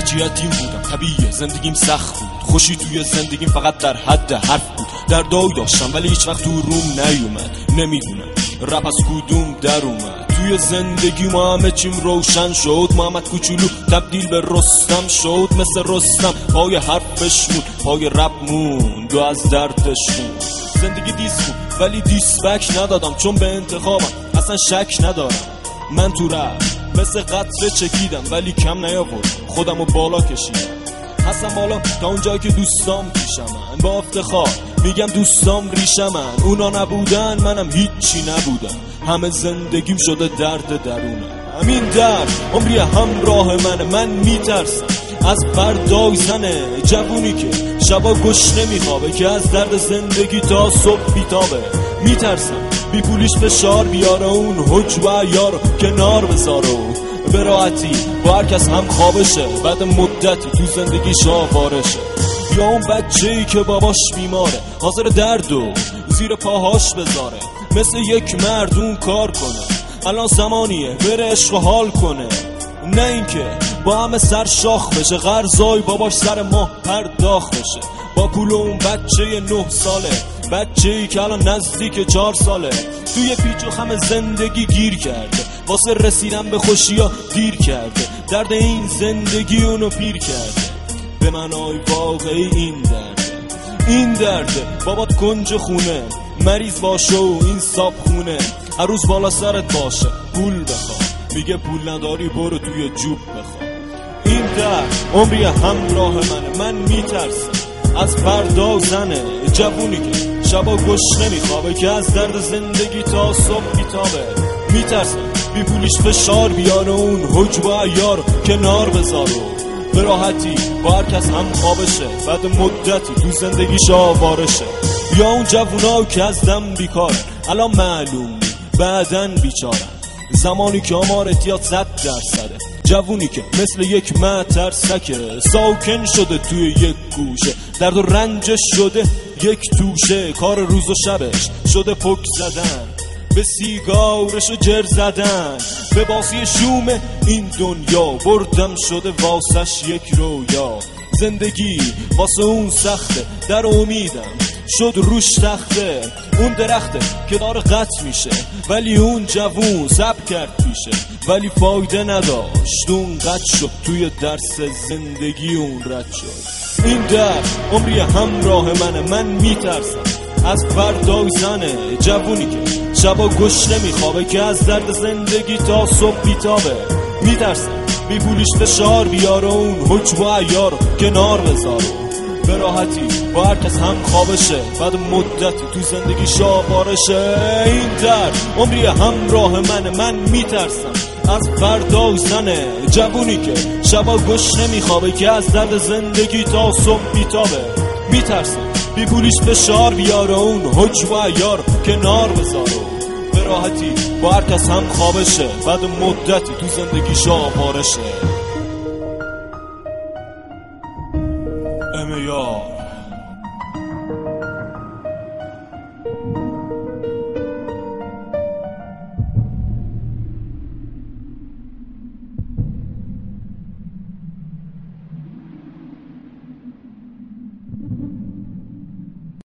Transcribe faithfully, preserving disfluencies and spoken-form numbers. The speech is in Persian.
هرچی یتیم بودم طبیعیه زندگیم سخت بود، خوشی توی زندگیم فقط در حد حرف بود. دردایی داشتم ولی هیچ وقت تو روم نیومد. نمیدونم رپ از کدوم در اومد. توی زندگی ما همه چیم روشن شد. محمد کوچولو تبدیل به رستم شد. مثل رستم پای حرفش بود، پای رپ موند و از دردش موند. زندگی دیس بود ولی دیس بک ندادم، چون به انتخابم اصلا شک ندارم. من تو رپ مثل قطره چکیدم ولی کم نیاورد، خودمو بالا کشیدم. هستم بالا تا اونجایی که دوستام پیشم من. با افتخار میگم دوستام ریشمن. اونا نبودن منم هیچی نبودم. همه زندگیم شده درد درونم. همین درد عمری همراه منه. من میترسم از فردای زنه جوونی که شبا گشنه میخوابه، که از درد زندگی تا صبح بیتابه. میترسم بی پولیش فشار بیاره، اون حج و عیار رو کنار بذاره و به راحتی با هر کس هم خوابشه. بعد مدتی تو زندگیش آوارشه. یا اون بچه‌ای که باباش بیماره، حاضر دردو زیر پاهاش بذاره. مثل یک مرد اون کار کنه. الان زمانیه بره عشق و حال کنه، نه اینکه با همه سر شاخ بشه. قرضای باباش سر ماه پرداخت بشه. با پول اون بچه نه ساله، بچه‌ای که الان نزدیک چهار ساله، توی پیچ و خم زندگی گیر کرده. واسه رسیدن به خوشی‌ها دیر کرده. درد این زندگی اونو پیر کرده. به معنای واقعی این درده. این درده بابات کنج خونه، مریض باشه و این ساب خونه. هر روز بالا سرت باشه پول بخوا، میگه پول نداری برو توی جوب بخوا. این درد عمری همراه منه. من میترسم از فردا زنه جوونی که شبا گشنه میخوابه، که از درد زندگی تا صبح بیتابه. میترسم بی پولیش فشار بیاره، اون حج و عیار کنار بذاره به راحتی با هر کس هم خوابشه. بعد مدتی تو زندگیش آوارشه. یا اون جوونا که از دم بیکاره، الان معلوم بعدن بیچارن. زمانی که آمار احتیاط صد درصده. جوونی که مثل یک مترسکه، ساکن شده توی یک گوشه. درد و رنجش شده یک توشه. کار روز و شبش شده پک زدن، به سیگارش و جر زدن. به باسی شوم این دنیا بردم شده واسش یک رویا. زندگی واسه اون سخته، در امیدم شد روش تخته. اون درخته که داره قطع میشه، ولی اون جوون صبر کرد پیشه. ولی فایده نداشت، اون قطع شد. توی درس زندگی اون رد شد. این درد عمری همراه منه. من میترسم از فردای زنه جوونی که شبا گشنه میخوابه، که از درد زندگی تا صبح بیتابه. میترسم بی پولیش فشار بیاره، اون حج و عیار کنار بذاره به راحتی با هر کس هم خوابشه. بعد مدتی تو زندگیش آوارشه. این درد عمری همراه منه. من میترسم از فردا زنه جوونی که شبا گشنه میخوابه، که از درد زندگی تا صبح بیتابه. میترسم بی پولیش فشار بیاره، اون حج و عیار کنار بذاره به راحتی با هر کس هم خوابشه. بعد مدتی تو زندگیش آوارشه.